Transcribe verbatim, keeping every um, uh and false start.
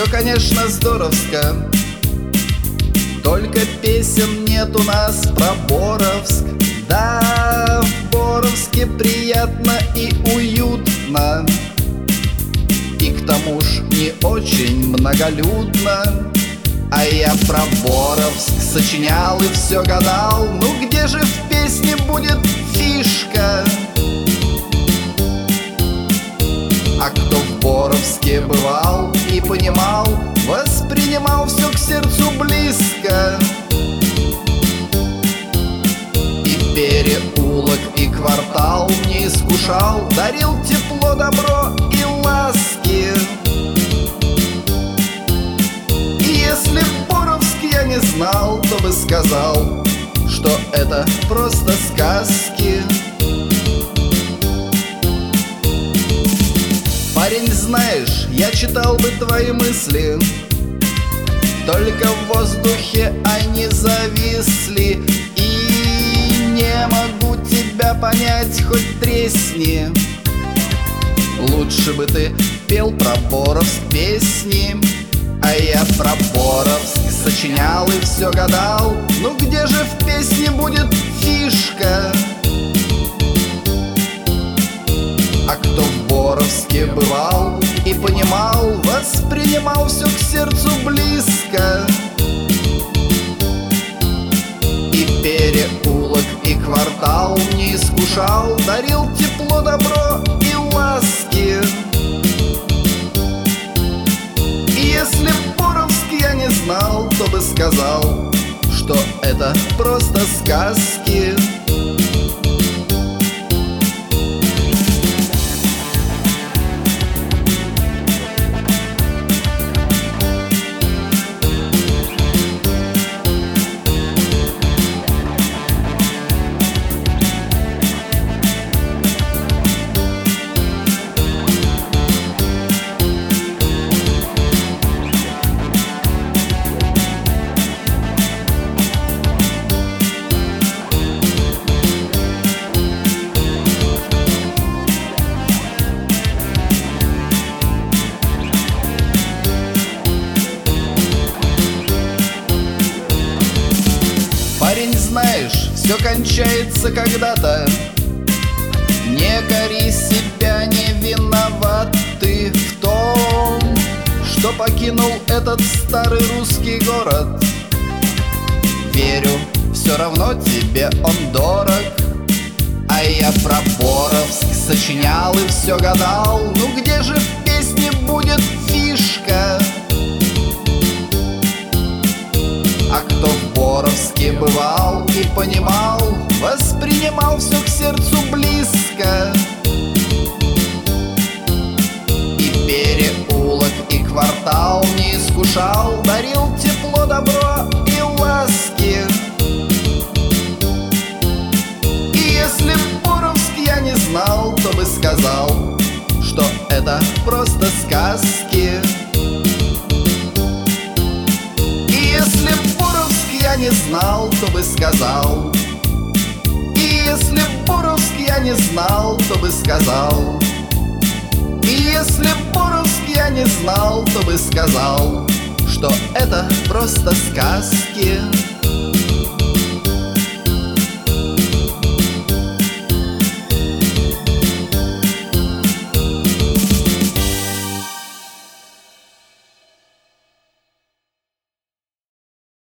все, конечно, здоровско, только песен нет у нас про Боровск. Да, в Боровске приятно и уютно, и к тому ж не очень многолюдно. А я про Боровск сочинял и все гадал, ну где же в песне будет фишка? А кто в Боровске бывал и понимал, воспринимал все к сердцу близко. И переулок, и квартал не искушал, дарил тепло, добро и ласки. И если б Боровск я не знал, то бы сказал, что это просто сказки. Парень, знаешь, я читал бы твои мысли, только в воздухе они зависли. И не могу тебя понять, хоть тресни. Лучше бы ты пел про Боровск песни. А я про Боровск сочинял и все гадал, ну где же в песне будет фишка? А кто в Боровске бывал и понимал, воспринимал все к сердцу близко. И переулок, и квартал не искушал, дарил тепло, добро и ласки. И если б Боровск я не знал, то бы сказал, что это просто сказки. Парень, знаешь, все кончается когда-то. Не кори себя, не виноват ты в том, что покинул этот старый русский город. Верю, все равно тебе он дорог. А я про Боровск сочинял и все гадал, ну где же в песне будет фишка? А кто в Боровске бывал и понимал, воспринимал все к сердцу близко. И переулок, и квартал не искушал, дарил тепло, добро и ласки. И если б Боровск я не знал, то бы сказал, что это просто сказки. И если б я не знал, то бы сказал. И если б Боровск я не знал, то бы сказал. И если б Боровск я не знал, то бы сказал, что это просто сказки.